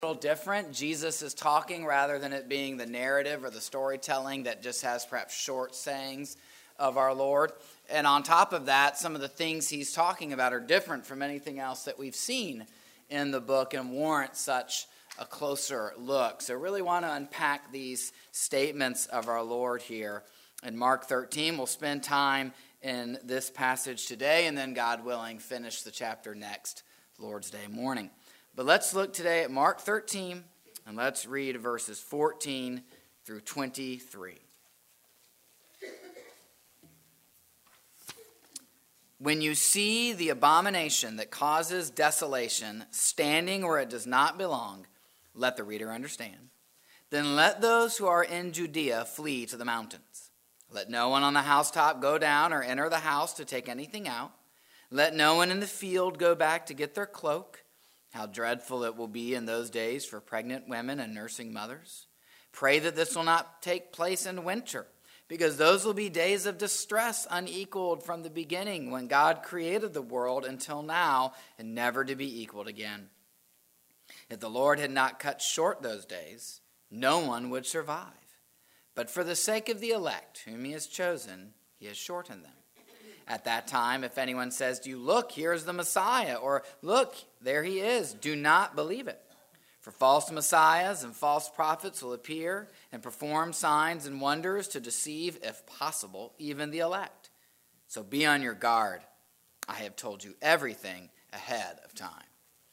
little different. Jesus is talking rather than it being the narrative or the storytelling that just has perhaps short sayings of our Lord. And on top of that, some of the things he's talking about are different from anything else that we've seen in the book and warrant such a closer look. So really want to unpack these statements of our Lord here in Mark 13. We'll spend time in this passage today and then, God willing, finish the chapter next Lord's Day morning. But let's look today at Mark 13, and let's read verses 14 through 23. When you see the abomination that causes desolation standing where it does not belong, let the reader understand. Then let those who are in Judea flee to the mountains. Let no one on the housetop go down or enter the house to take anything out. Let no one in the field go back to get their cloak. How dreadful it will be in those days for pregnant women and nursing mothers. Pray that this will not take place in winter, because those will be days of distress unequaled from the beginning when God created the world until now, and never to be equaled again. If the Lord had not cut short those days, no one would survive. But for the sake of the elect, whom he has chosen, he has shortened them. At that time, if anyone says to you, "Look, here's the Messiah," or "Look, there he is," do not believe it. For false messiahs and false prophets will appear and perform signs and wonders to deceive, if possible, even the elect. So be on your guard. I have told you everything ahead of time.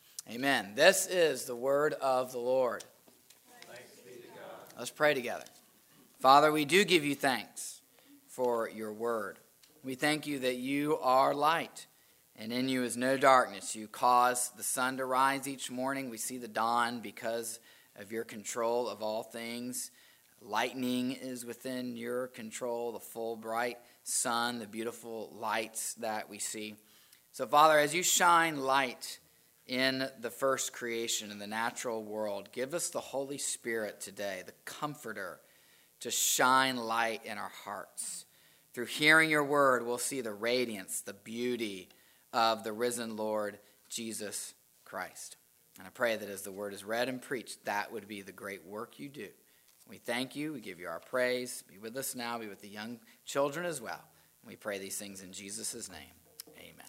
Amen. This is the word of the Lord. Thanks be to God. Let's pray together. Father, we do give you thanks for your word. We thank you that you are light, and in you is no darkness. You cause the sun to rise each morning. We see the dawn because of your control of all things. Lightning is within your control, the full bright sun, the beautiful lights that we see. So, Father, as you shine light in the first creation, in the natural world, give us the Holy Spirit today, the Comforter, to shine light in our hearts. Through hearing your word, we'll see the radiance, the beauty of the risen Lord Jesus Christ. And I pray that as the word is read and preached, that would be the great work you do. We thank you. We give you our praise. Be with us now. Be with the young children as well. And we pray these things in Jesus' name. Amen.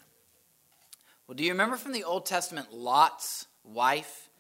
Well, do you remember from the Old Testament Lot's wife?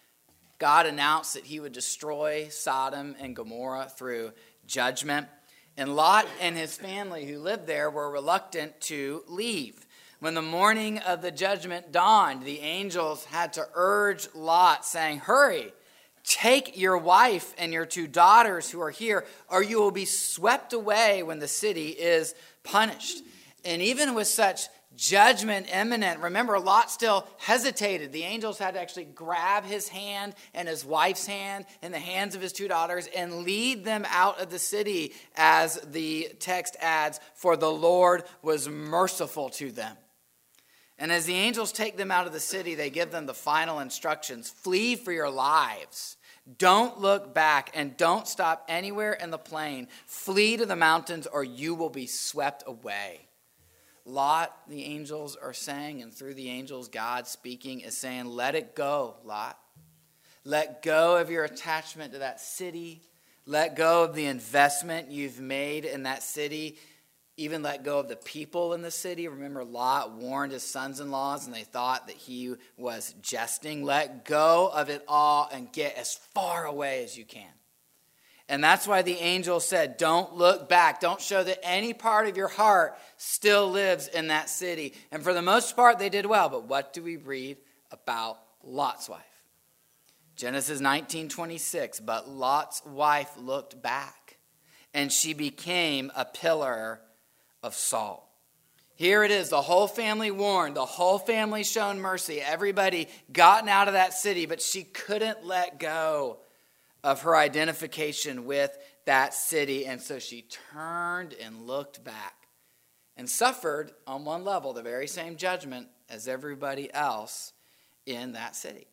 God announced that he would destroy Sodom and Gomorrah through judgment. And Lot and his family who lived there were reluctant to leave. When the morning of the judgment dawned, the angels had to urge Lot, saying, "Hurry, take your wife and your 2 daughters who are here, or you will be swept away when the city is punished." And even with such judgment imminent, remember, Lot still hesitated. The angels had to actually grab his hand and his wife's hand and the hands of his 2 daughters and lead them out of the city, as the text adds, for the Lord was merciful to them. And as the angels take them out of the city, they give them the final instructions. Flee for your lives. Don't look back and don't stop anywhere in the plain. Flee to the mountains or you will be swept away. Lot, the angels are saying, and through the angels, God speaking is saying, let it go, Lot. Let go of your attachment to that city. Let go of the investment you've made in that city. Even let go of the people in the city. Remember, Lot warned his sons-in-laws, and they thought that he was jesting. Let go of it all and get as far away as you can. And that's why the angel said, don't look back. Don't show that any part of your heart still lives in that city. And for the most part, they did well. But what do we read about Lot's wife? Genesis 19:26, but Lot's wife looked back, and she became a pillar of salt. Here it is, the whole family warned, the whole family shown mercy. Everybody gotten out of that city, but she couldn't let go of her identification with that city. And so she turned and looked back and suffered on one level the very same judgment as everybody else in that city.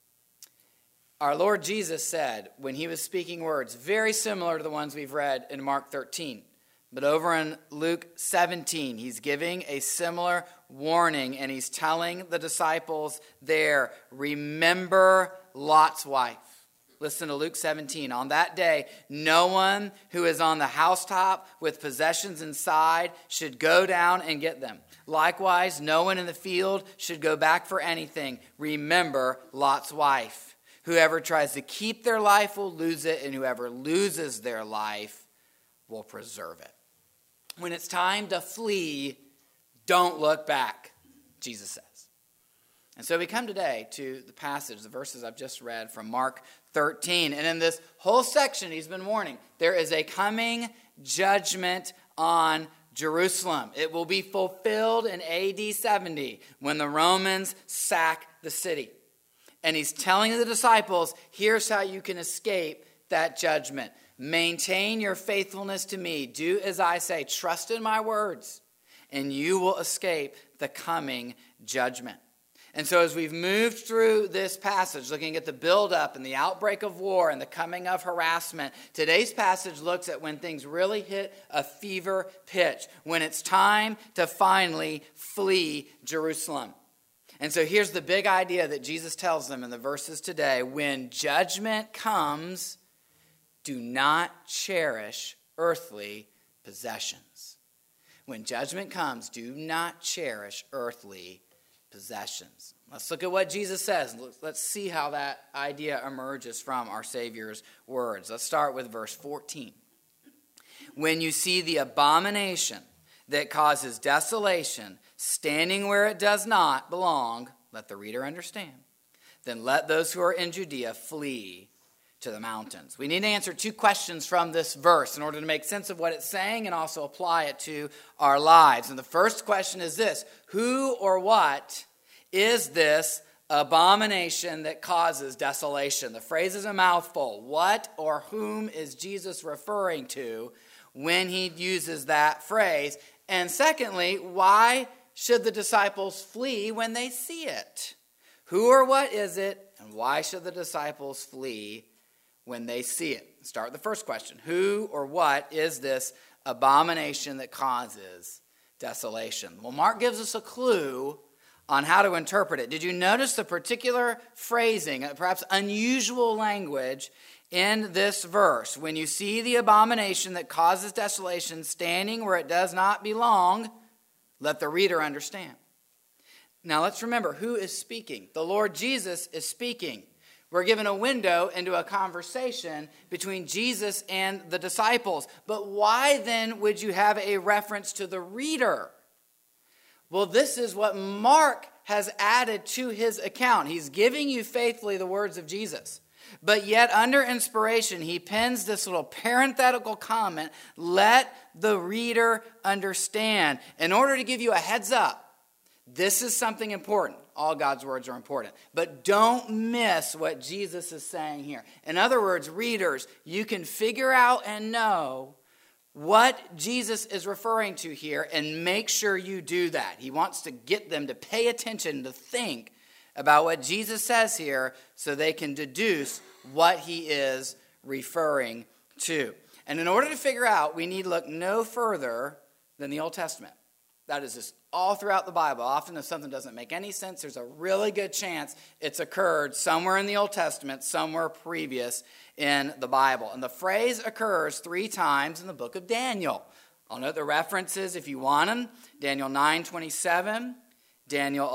Our Lord Jesus said when he was speaking words very similar to the ones we've read in Mark 13, but over in Luke 17, he's giving a similar warning, and he's telling the disciples there, remember Lot's wife. Listen to Luke 17. On that day, no one who is on the housetop with possessions inside should go down and get them. Likewise, no one in the field should go back for anything. Remember Lot's wife. Whoever tries to keep their life will lose it, and whoever loses their life will preserve it. When it's time to flee, don't look back, Jesus says. And so we come today to the passage, the verses I've just read from Mark 13. And in this whole section, he's been warning, there is a coming judgment on Jerusalem. It will be fulfilled in AD 70 when the Romans sack the city. And he's telling the disciples, here's how you can escape that judgment. Maintain your faithfulness to me. Do as I say. Trust in my words, and you will escape the coming judgment. And so as we've moved through this passage, looking at the buildup and the outbreak of war and the coming of harassment, today's passage looks at when things really hit a fever pitch, when it's time to finally flee Jerusalem. And so here's the big idea that Jesus tells them in the verses today. When judgment comes, do not cherish earthly possessions. When judgment comes, do not cherish earthly possessions. Let's look at what Jesus says. Let's see how that idea emerges from our Savior's words. Let's start with verse 14. When you see the abomination that causes desolation standing where it does not belong, let the reader understand, then let those who are in Judea flee to the mountains. We need to answer two questions from this verse in order to make sense of what it's saying and also apply it to our lives. And the first question is this: who or what is this abomination that causes desolation? The phrase is a mouthful. What or whom is Jesus referring to when he uses that phrase? And secondly, why should the disciples flee when they see it? Who or what is it, and why should the disciples flee when they see it? Start with the first question. Who or what is this abomination that causes desolation? Well, Mark gives us a clue on how to interpret it. Did you notice the particular phrasing, perhaps unusual language in this verse? When you see the abomination that causes desolation standing where it does not belong, let the reader understand. Now let's remember who is speaking. The Lord Jesus is speaking. We're given a window into a conversation between Jesus and the disciples. But why then would you have a reference to the reader? Well, this is what Mark has added to his account. He's giving you faithfully the words of Jesus. But yet, under inspiration, he pens this little parenthetical comment, let the reader understand, in order to give you a heads up. This is something important. All God's words are important. But don't miss what Jesus is saying here. In other words, readers, you can figure out and know what Jesus is referring to here, and make sure you do that. He wants to get them to pay attention, to think about what Jesus says here so they can deduce what he is referring to. And in order to figure out, we need to look no further than the Old Testament. That is just all throughout the Bible. Often if something doesn't make any sense, there's a really good chance it's occurred somewhere in the Old Testament, somewhere previous in the Bible. And the phrase occurs 3 times in the book of Daniel. I'll note the references if you want them. Daniel 9:27, Daniel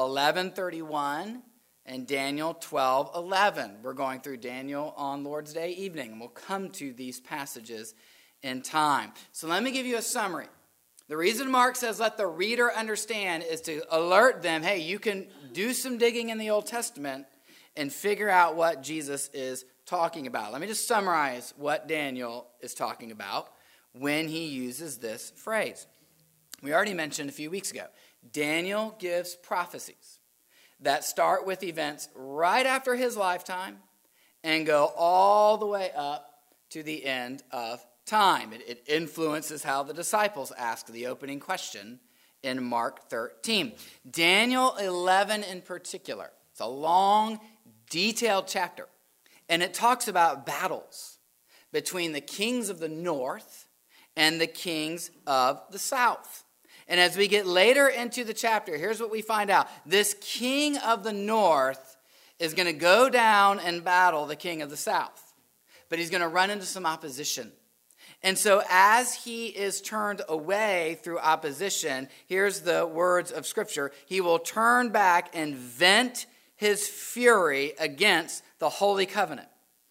11:31, and Daniel 12:11. We're going through Daniel on Lord's Day evening, and we'll come to these passages in time. So let me give you a summary. The reason Mark says let the reader understand is to alert them, hey, you can do some digging in the Old Testament and figure out what Jesus is talking about. Let me just summarize what Daniel is talking about when he uses this phrase. We already mentioned a few weeks ago, Daniel gives prophecies that start with events right after his lifetime and go all the way up to the end of time. It influences how the disciples ask the opening question in Mark 13. Daniel 11 in particular, it's a long, detailed chapter, and it talks about battles between the kings of the north and the kings of the south. And as we get later into the chapter, here's what we find out. This king of the north is going to go down and battle the king of the south. But he's going to run into some opposition. And so as he is turned away through opposition, here's the words of Scripture. He will turn back and vent his fury against the Holy Covenant.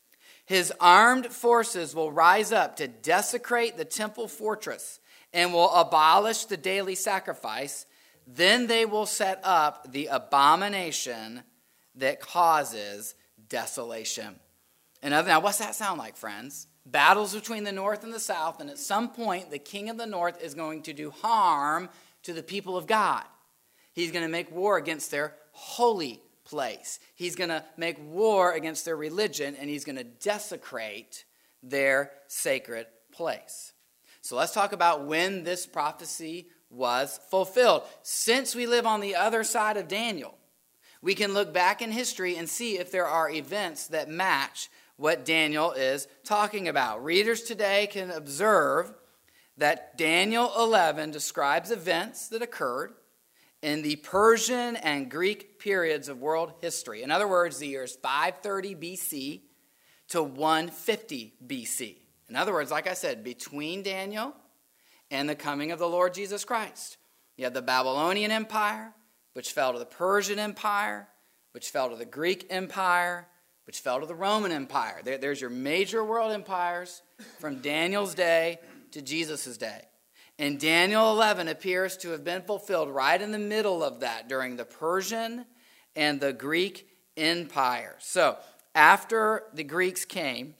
His armed forces will rise up to desecrate the temple fortress and will abolish the daily sacrifice. Then they will set up the abomination that causes desolation. Now, what's that sound like, friends? Battles between the north and the south, and at some point, the king of the north is going to do harm to the people of God. He's going to make war against their holy place. He's going to make war against their religion, and he's going to desecrate their sacred place. So let's talk about when this prophecy was fulfilled. Since we live on the other side of Daniel, we can look back in history and see if there are events that match what Daniel is talking about. Readers today can observe that Daniel 11 describes events that occurred in the Persian and Greek periods of world history. In other words, the years 530 BC to 150 BC. In other words, like I said, between Daniel and the coming of the Lord Jesus Christ. You have the Babylonian Empire, which fell to the Persian Empire, which fell to the Greek Empire, which fell to the Roman Empire. There's your major world empires from Daniel's day to Jesus' day. And Daniel 11 appears to have been fulfilled right in the middle of that during the Persian and the Greek Empire. So after the Greeks came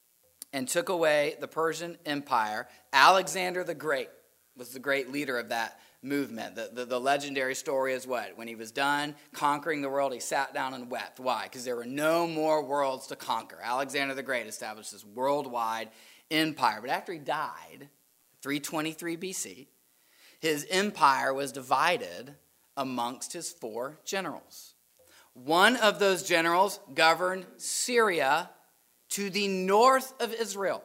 and took away the Persian Empire, Alexander the Great was the great leader of that movement. The legendary story is what? When he was done conquering the world, he sat down and wept. Why? Because there were no more worlds to conquer. Alexander the Great established this worldwide empire. But after he died, 323 BC, his empire was divided amongst his 4 generals. One of those generals governed Syria to the north of Israel,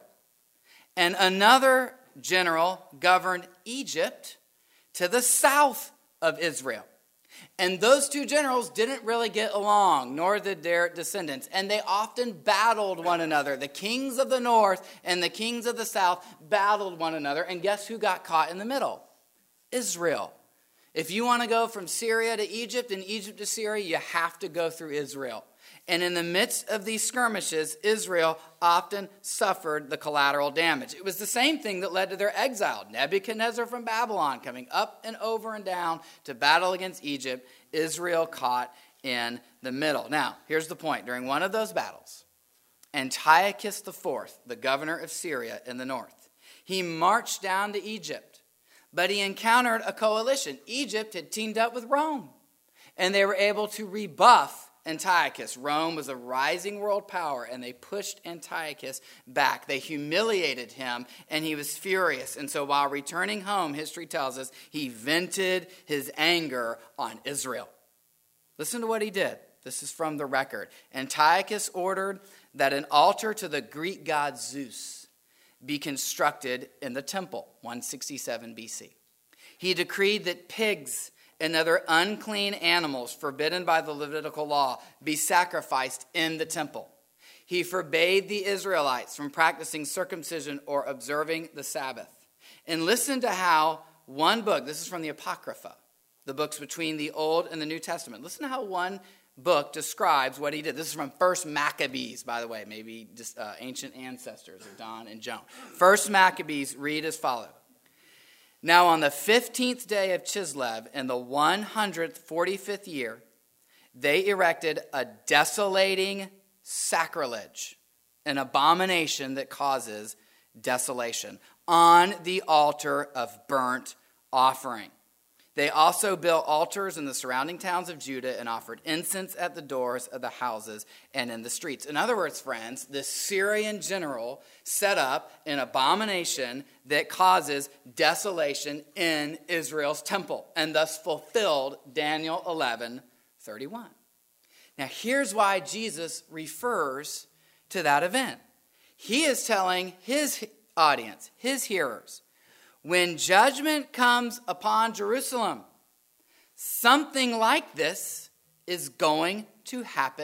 and another general governed Egypt to the south of Israel. And those 2 generals didn't really get along, nor did their descendants. And they often battled one another. The kings of the north and the kings of the south battled one another. And guess who got caught in the middle? Israel. If you want to go from Syria to Egypt and Egypt to Syria, you have to go through Israel. And in the midst of these skirmishes, Israel often suffered the collateral damage. It was the same thing that led to their exile. Nebuchadnezzar from Babylon coming up and over and down to battle against Egypt. Israel caught in the middle. Now, here's the point. During one of those battles, Antiochus IV, the governor of Syria in the north, he marched down to Egypt, but he encountered a coalition. Egypt had teamed up with Rome, and they were able to rebuff Antiochus. Rome was a rising world power, and they pushed Antiochus back. They humiliated him, and he was furious. And so while returning home, history tells us, he vented his anger on Israel. Listen to what he did. This is from the record. Antiochus ordered that an altar to the Greek god Zeus be constructed in the temple, 167 BC. He decreed that pigs and other unclean animals forbidden by the Levitical law be sacrificed in the temple. He forbade the Israelites from practicing circumcision or observing the Sabbath. And listen to how one book, this is from the Apocrypha, the books between the Old and the New Testament. Listen to how one book describes what he did. This is from 1 Maccabees, by the way, maybe just ancient ancestors of Don and Joan. 1 Maccabees read as follows. Now on the 15th day of Chislev, in the 145th year, they erected a desolating sacrilege, an abomination that causes desolation, on the altar of burnt offering. They also built altars in the surrounding towns of Judah and offered incense at the doors of the houses and in the streets. In other words, friends, the Syrian general set up an abomination that causes desolation in Israel's temple and thus fulfilled Daniel 11:31. Now, here's why Jesus refers to that event. He is telling his audience, his hearers, when judgment comes upon Jerusalem, something like this is going to happen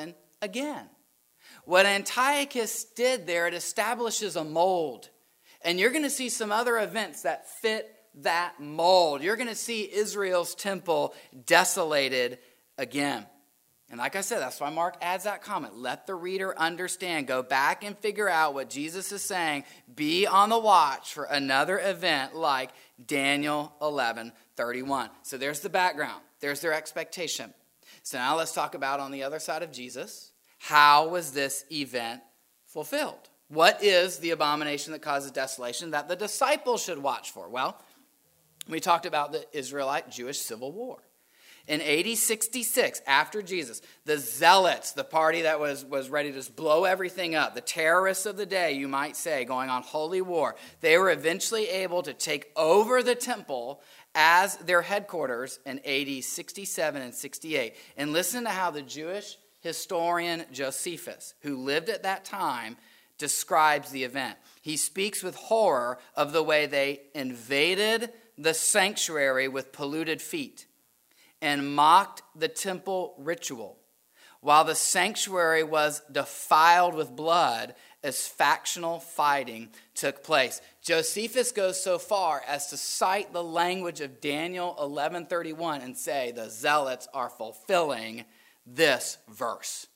again. What Antiochus did there, it establishes a mold. And you're going to see some other events that fit that mold. You're going to see Israel's temple desolated again. And like I said, that's why Mark adds that comment. Let the reader understand. Go back and figure out what Jesus is saying. Be on the watch for another event like Daniel 11:31. So there's the background. There's their expectation. So now let's talk about on the other side of Jesus. How was this event fulfilled? What is the abomination that causes desolation that the disciples should watch for? Well, we talked about the Israelite-Jewish civil war. In AD 66, after Jesus, the Zealots, the party that was ready to just blow everything up, the terrorists of the day, you might say, going on holy war, they were eventually able to take over the temple as their headquarters in AD 67 and 68. And listen to how the Jewish historian Josephus, who lived at that time, describes the event. He speaks with horror of the way they invaded the sanctuary with polluted feet and mocked the temple ritual, while the sanctuary was defiled with blood as factional fighting took place. Josephus goes so far as to cite the language of Daniel 11:31 and say the Zealots are fulfilling this verse.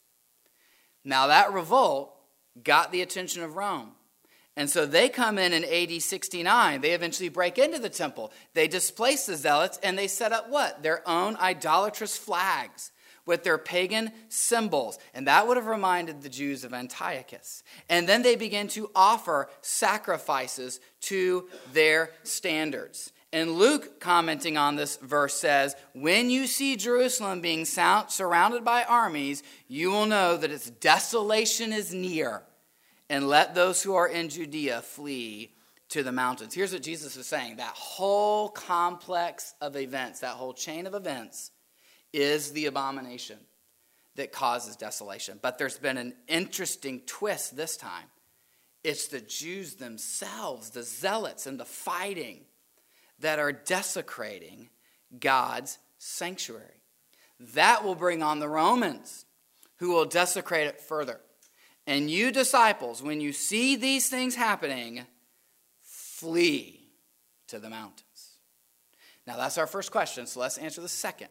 Now that revolt got the attention of Rome. And so they come in AD 69. They eventually break into the temple. They displace the Zealots and they set up what? Their own idolatrous flags with their pagan symbols. And that would have reminded the Jews of Antiochus. And then they begin to offer sacrifices to their standards. And Luke, commenting on this verse, says, when you see Jerusalem being surrounded by armies, you will know that its desolation is near. And let those who are in Judea flee to the mountains. Here's what Jesus is saying. That whole complex of events, that whole chain of events, is the abomination that causes desolation. But there's been an interesting twist this time. It's the Jews themselves, the Zealots and the fighting, that are desecrating God's sanctuary. That will bring on the Romans, who will desecrate it further. And you disciples, when you see these things happening, flee to the mountains. Now that's our first question, so let's answer the second.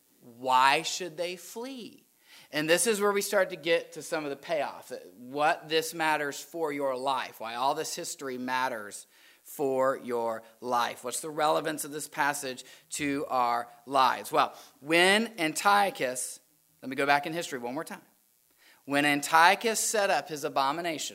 Why should they flee? And this is where we start to get to some of the payoff, what this matters for your life, why all this history matters for your life. What's the relevance of this passage to our lives? Well, when Antiochus, let me go back in history one more time. When Antiochus set up his abomination,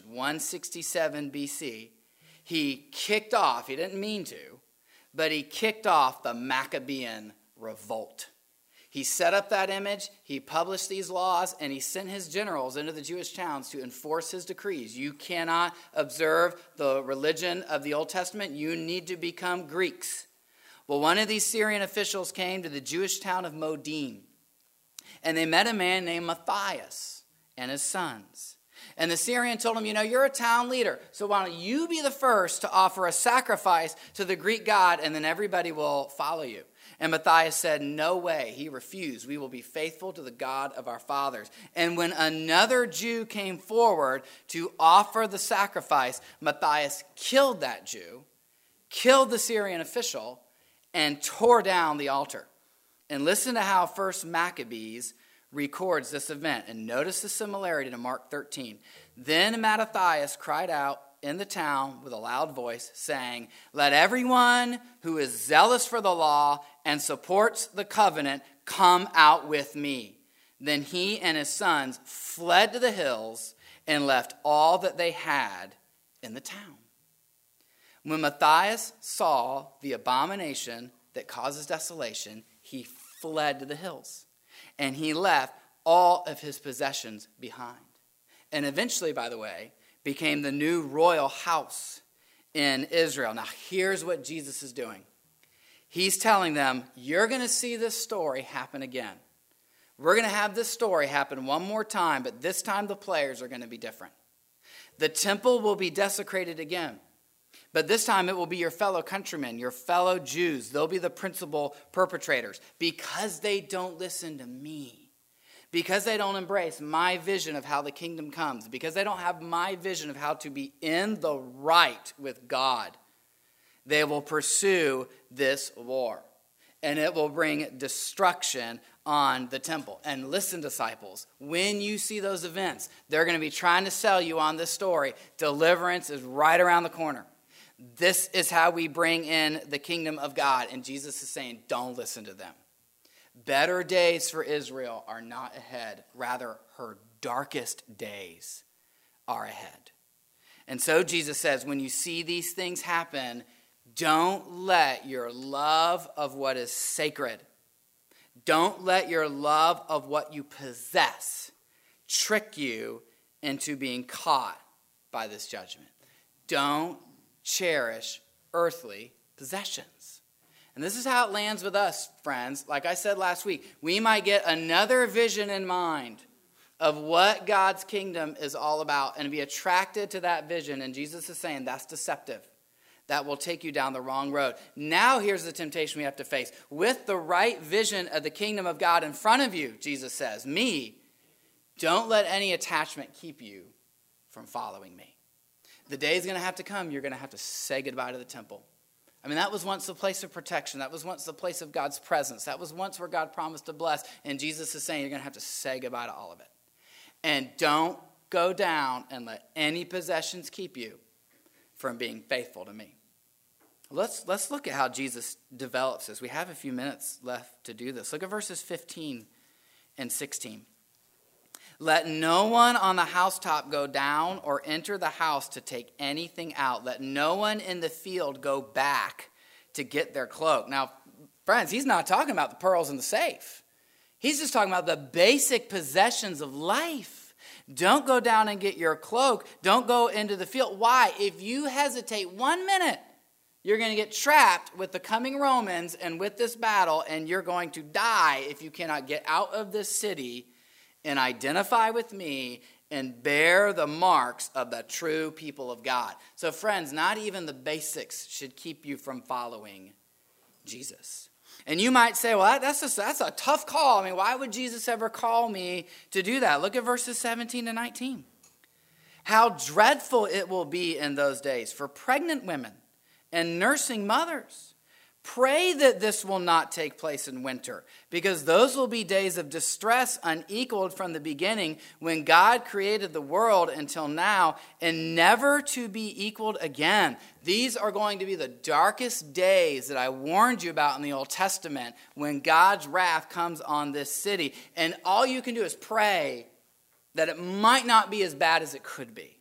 167 BC, he kicked off, he didn't mean to, but he kicked off the Maccabean revolt. He set up that image, he published these laws, and he sent his generals into the Jewish towns to enforce his decrees. You cannot observe the religion of the Old Testament. You need to become Greeks. Well, one of these Syrian officials came to the Jewish town of Modin, and they met a man named Matthias and his sons. And the Syrian told him, you're a town leader, so why don't you be the first to offer a sacrifice to the Greek god, and then everybody will follow you. And Matthias said, no way. He refused. We will be faithful to the God of our fathers. And when another Jew came forward to offer the sacrifice, Matthias killed that Jew, killed the Syrian official, and tore down the altar. And listen to how 1 Maccabees records this event. And notice the similarity to Mark 13. Then Matthias cried out in the town with a loud voice, saying, let everyone who is zealous for the law and supports the covenant come out with me. Then he and his sons fled to the hills and left all that they had in the town. When Matthias saw the abomination that causes desolation, he fled to the hills. And he left all of his possessions behind. And eventually, by the way, became the new royal house in Israel. Now, here's what Jesus is doing. He's telling them, you're going to see this story happen again. We're going to have this story happen one more time, but this time the players are going to be different. The temple will be desecrated again. But this time it will be your fellow countrymen, your fellow Jews. They'll be the principal perpetrators because they don't listen to me. because they don't embrace my vision of how the kingdom comes, because they don't have my vision of how to be in the right with God, they will pursue this war. And it will bring destruction on the temple. And listen, disciples, when you see those events, they're going to be trying to sell you on this story. Deliverance is right around the corner. This is how we bring in the kingdom of God. And Jesus is saying, don't listen to them. Better days for Israel are not ahead. Rather, her darkest days are ahead. And so Jesus says, when you see these things happen, don't let your love of what is sacred, don't let your love of what you possess trick you into being caught by this judgment. Don't cherish earthly possessions. And this is how it lands with us, friends. Like I said last week, we might get another vision in mind of what God's kingdom is all about and be attracted to that vision. And Jesus is saying that's deceptive. That will take you down the wrong road. Now here's the temptation we have to face. With the right vision of the kingdom of God in front of you, Jesus says, me, don't let any attachment keep you from following me. The day is going to have to come. You're going to have to say goodbye to the temple. I mean, that was once the place of protection. That was once the place of God's presence. That was once where God promised to bless. And Jesus is saying you're going to have to say goodbye to all of it. And don't go down and let any possessions keep you from being faithful to me. Let's look at how Jesus develops this. We have a few minutes left to do this. Look at verses 15 and 16. Let no one on the housetop go down or enter the house to take anything out. Let no one in the field go back to get their cloak. Now, friends, he's not talking about the pearls in the safe. He's just talking about the basic possessions of life. Don't go down and get your cloak. Don't go into the field. Why? If you hesitate 1 minute, you're going to get trapped with the coming Romans and with this battle, and you're going to die if you cannot get out of this city and identify with me and bear the marks of the true people of God. So friends, not even the basics should keep you from following Jesus. And you might say, well, that's a tough call. I mean, why would Jesus ever call me to do that? Look at verses 17 to 19. How dreadful it will be in those days for pregnant women and nursing mothers. Pray that this will not take place in winter, because those will be days of distress unequaled from the beginning when God created the world until now, and never to be equaled again. These are going to be the darkest days that I warned you about in the Old Testament when God's wrath comes on this city. And all you can do is pray that it might not be as bad as it could be,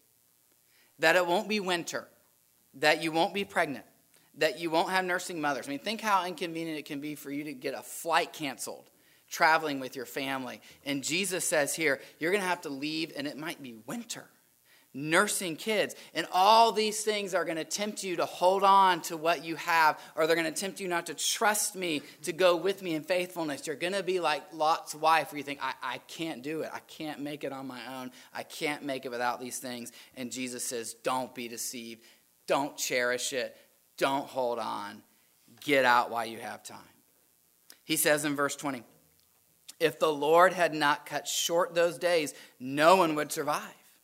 that it won't be winter, that you won't be pregnant, that you won't have nursing mothers. I mean, think how inconvenient it can be for you to get a flight canceled, traveling with your family. And Jesus says here, you're going to have to leave, and it might be winter. Nursing kids. And all these things are going to tempt you to hold on to what you have, or they're going to tempt you not to trust me, to go with me in faithfulness. You're going to be like Lot's wife, where you think, I can't do it. I can't make it on my own. I can't make it without these things. And Jesus says, don't be deceived. Don't cherish it. Don't hold on. Get out while you have time. He says in verse 20, if the Lord had not cut short those days, no one would survive.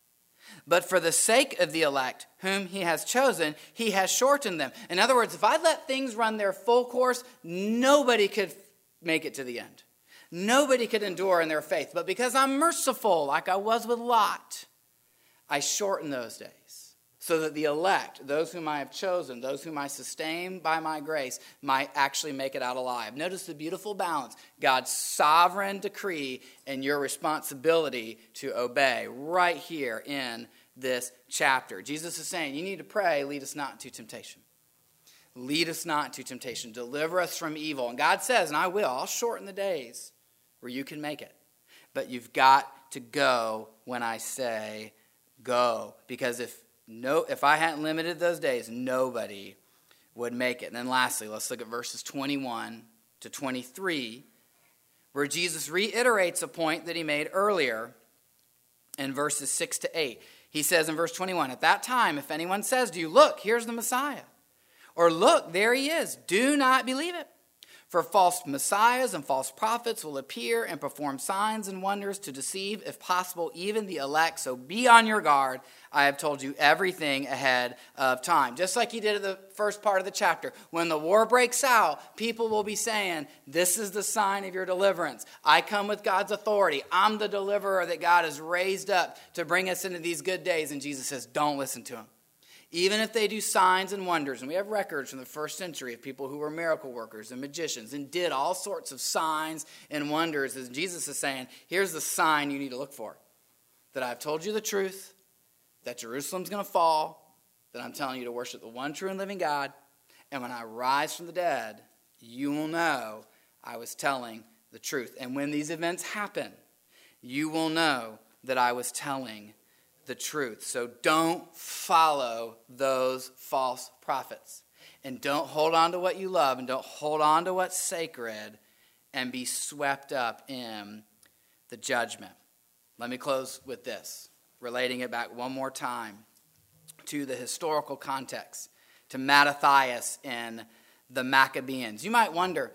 But for the sake of the elect, whom he has chosen, he has shortened them. In other words, if I let things run their full course, nobody could make it to the end. Nobody could endure in their faith. But because I'm merciful, like I was with Lot, I shorten those days, so that the elect, those whom I have chosen, those whom I sustain by my grace, might actually make it out alive. Notice the beautiful balance. God's sovereign decree and your responsibility to obey right here in this chapter. Jesus is saying, you need to pray, lead us not into temptation. Lead us not into temptation. Deliver us from evil. And God says, and I will, I'll shorten the days where you can make it. But you've got to go when I say go. Because if I hadn't limited those days, nobody would make it. And then lastly, let's look at verses 21 to 23, where Jesus reiterates a point that he made earlier in verses 6 to 8. He says in verse 21, at that time, if anyone says to you, look, here's the Messiah, or look, there he is, do not believe it. For false messiahs and false prophets will appear and perform signs and wonders to deceive, if possible, even the elect. So be on your guard. I have told you everything ahead of time. Just like he did at the first part of the chapter. When the war breaks out, people will be saying, this is the sign of your deliverance. I come with God's authority. I'm the deliverer that God has raised up to bring us into these good days. And Jesus says, don't listen to him. Even if they do signs and wonders, and we have records from the first century of people who were miracle workers and magicians and did all sorts of signs and wonders, as Jesus is saying, here's the sign you need to look for. That I've told you the truth, that Jerusalem's going to fall, that I'm telling you to worship the one true and living God, and when I rise from the dead, you will know I was telling the truth. And when these events happen, you will know that I was telling the truth. So don't follow those false prophets. And don't hold on to what you love, and don't hold on to what's sacred, and be swept up in the judgment. Let me close with this, relating it back one more time to the historical context, to Mattathias and the Maccabees. You might wonder,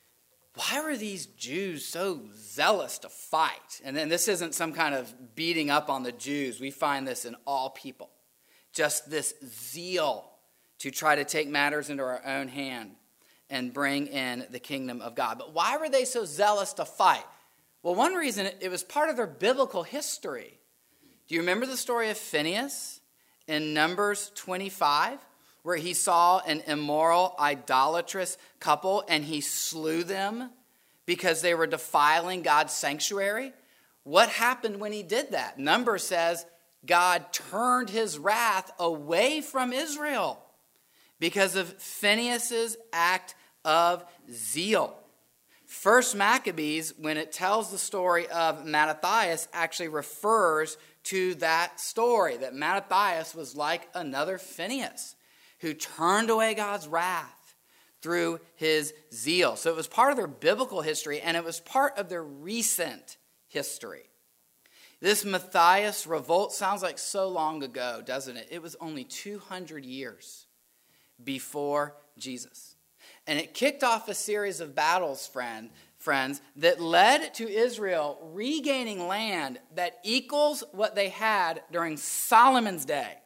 why were these Jews so zealous to fight? And then this isn't some kind of beating up on the Jews. We find this in all people. Just this zeal to try to take matters into our own hand and bring in the kingdom of God. But why were they so zealous to fight? Well, one reason, it was part of their biblical history. Do you remember the story of Phinehas in Numbers 25? Where he saw an immoral, idolatrous couple, and he slew them because they were defiling God's sanctuary? What happened when he did that? Numbers says God turned his wrath away from Israel because of Phinehas' act of zeal. First Maccabees, when it tells the story of Mattathias, actually refers to that story, that Mattathias was like another Phinehas, who turned away God's wrath through his zeal. So it was part of their biblical history, and it was part of their recent history. This Matthias revolt sounds like so long ago, doesn't it? It was only 200 years before Jesus. And it kicked off a series of battles, friends, that led to Israel regaining land that equals what they had during Solomon's day.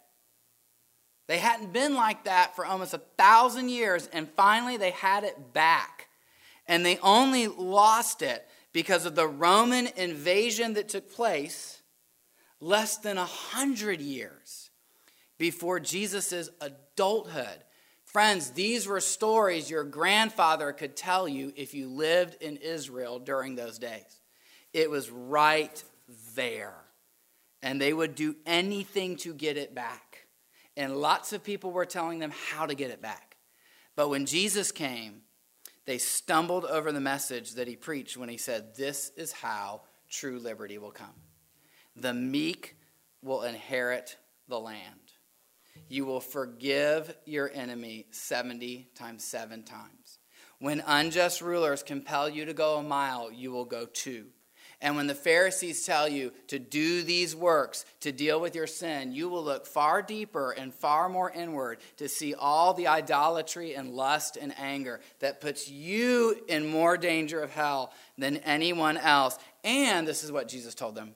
They hadn't been like that for almost 1,000 years, and finally they had it back. And they only lost it because of the Roman invasion that took place less than 100 years before Jesus' adulthood. Friends, these were stories your grandfather could tell you if you lived in Israel during those days. It was right there. And they would do anything to get it back. And lots of people were telling them how to get it back. But when Jesus came, they stumbled over the message that he preached when he said, this is how true liberty will come. The meek will inherit the land. You will forgive your enemy 70 times 7 times. When unjust rulers compel you to go a mile, you will go 2. And when the Pharisees tell you to do these works to deal with your sin, you will look far deeper and far more inward to see all the idolatry and lust and anger that puts you in more danger of hell than anyone else. And this is what Jesus told them.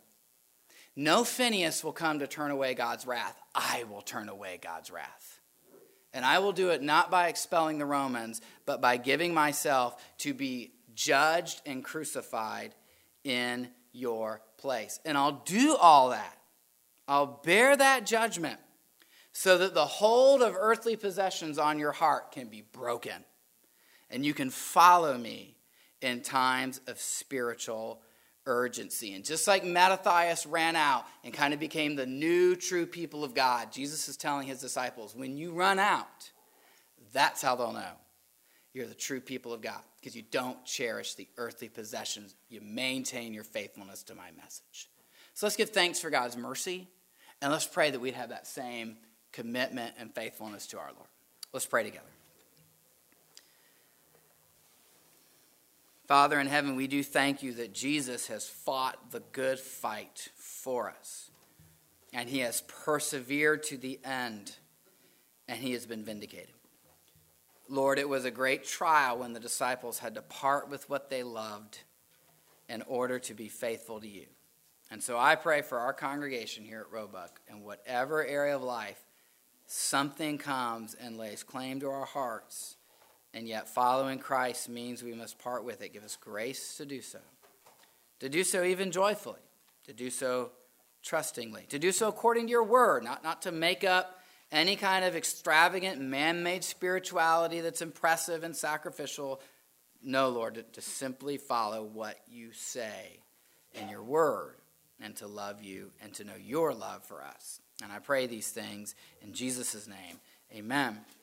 No Phinehas will come to turn away God's wrath. I will turn away God's wrath. And I will do it not by expelling the Romans, but by giving myself to be judged and crucified in your place. And I'll do all that. I'll bear that judgment so that the hold of earthly possessions on your heart can be broken. And you can follow me in times of spiritual urgency. And just like Mattathias ran out and kind of became the new true people of God, Jesus is telling his disciples, when you run out, that's how they'll know you're the true people of God, because you don't cherish the earthly possessions. You maintain your faithfulness to my message. So let's give thanks for God's mercy, and let's pray that we'd have that same commitment and faithfulness to our Lord. Let's pray together. Father in heaven, we do thank you that Jesus has fought the good fight for us, and he has persevered to the end, and he has been vindicated. Lord, it was a great trial when the disciples had to part with what they loved in order to be faithful to you. And so I pray for our congregation here at Roebuck, in whatever area of life something comes and lays claim to our hearts, and yet following Christ means we must part with it. Give us grace to do so even joyfully, to do so trustingly, to do so according to your word, not to make up any kind of extravagant man-made spirituality that's impressive and sacrificial. No, Lord, to simply follow what you say in your word, and to love you and to know your love for us. And I pray these things in Jesus' name. Amen.